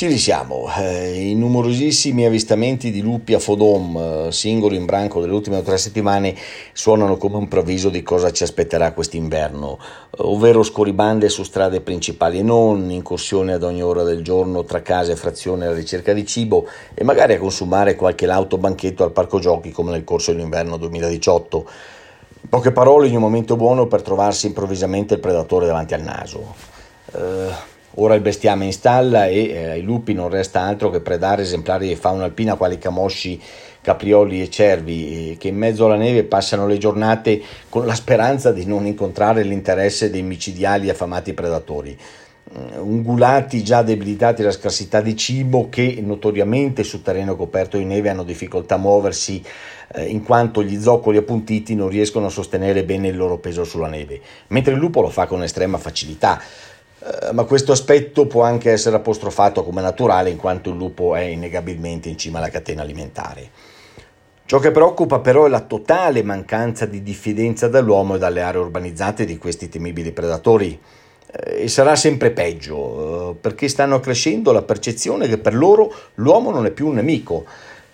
Ci risiamo, i numerosissimi avvistamenti di lupi a Fodom, singoli in branco delle ultime 3 settimane, suonano come un preavviso di cosa ci aspetterà quest'inverno, ovvero scorribande su strade principali e non, incursioni ad ogni ora del giorno tra case e frazioni alla ricerca di cibo e magari a consumare qualche lauto banchetto al parco giochi come nel corso dell'inverno 2018. In poche parole, in un momento buono per trovarsi improvvisamente il predatore davanti al naso. Ora il bestiame è in stalla e ai lupi non resta altro che predare esemplari di fauna alpina quali camosci, caprioli e cervi, che in mezzo alla neve passano le giornate con la speranza di non incontrare l'interesse dei micidiali e affamati predatori. Ungulati già debilitati dalla scarsità di cibo che notoriamente su terreno coperto di neve hanno difficoltà a muoversi in quanto gli zoccoli appuntiti non riescono a sostenere bene il loro peso sulla neve, mentre il lupo lo fa con estrema facilità. Ma questo aspetto può anche essere apostrofato come naturale in quanto il lupo è innegabilmente in cima alla catena alimentare. Ciò che preoccupa però è la totale mancanza di diffidenza dall'uomo e dalle aree urbanizzate di questi temibili predatori. E sarà sempre peggio, perché stanno crescendo la percezione che per loro l'uomo non è più un nemico.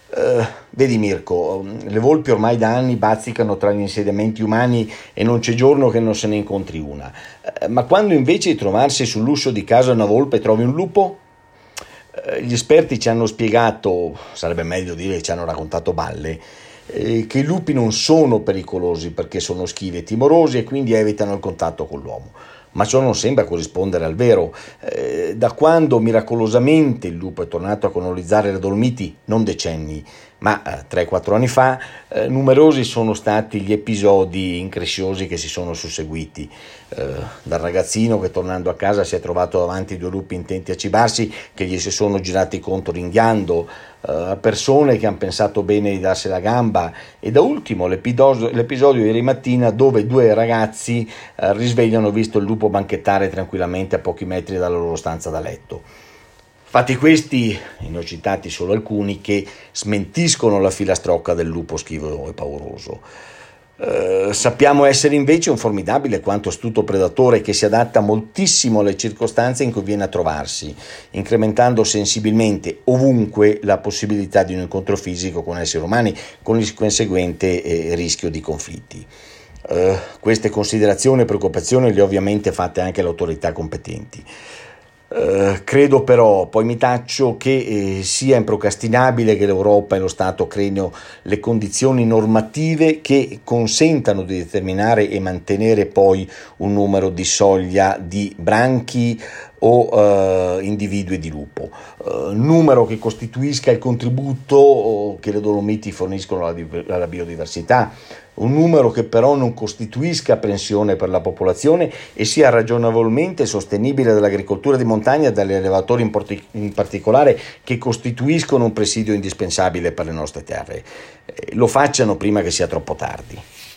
Vedi Mirko, le volpi ormai da anni bazzicano tra gli insediamenti umani e non c'è giorno che non se ne incontri una. Ma quando invece di trovarsi sull'uscio di casa una volpe trovi un lupo? Gli esperti ci hanno spiegato, sarebbe meglio dire che ci hanno raccontato balle, che i lupi non sono pericolosi perché sono schivi e timorosi e quindi evitano il contatto con l'uomo. Ma ciò non sembra corrispondere al vero. Da quando miracolosamente il lupo è tornato a colonizzare le Dolomiti, non decenni, ma 3-4 anni fa, numerosi sono stati gli episodi incresciosi che si sono susseguiti. Dal ragazzino che tornando a casa si è trovato davanti 2 lupi intenti a cibarsi che gli si sono girati contro ringhiando, a persone che hanno pensato bene di darsi la gamba e da ultimo l'episodio ieri mattina dove 2 ragazzi risvegliano visto il lupo banchettare tranquillamente a pochi metri dalla loro stanza da letto. Fatti questi, ne ho citati solo alcuni, che smentiscono la filastrocca del lupo schivo e pauroso. Sappiamo essere invece un formidabile quanto astuto predatore che si adatta moltissimo alle circostanze in cui viene a trovarsi, incrementando sensibilmente ovunque la possibilità di un incontro fisico con esseri umani, con il conseguente rischio di conflitti. Queste considerazioni e preoccupazioni le ho ovviamente fatte anche alle autorità competenti. Credo però, poi mi taccio, che sia improcrastinabile che l'Europa e lo Stato creino le condizioni normative che consentano di determinare e mantenere poi un numero di soglia di branchi o individui di lupo, numero che costituisca il contributo che le Dolomiti forniscono alla biodiversità, un numero che però non costituisca apprensione per la popolazione e sia ragionevolmente sostenibile dall'agricoltura di montagna e dagli allevatori in particolare che costituiscono un presidio indispensabile per le nostre terre. Lo facciano prima che sia troppo tardi.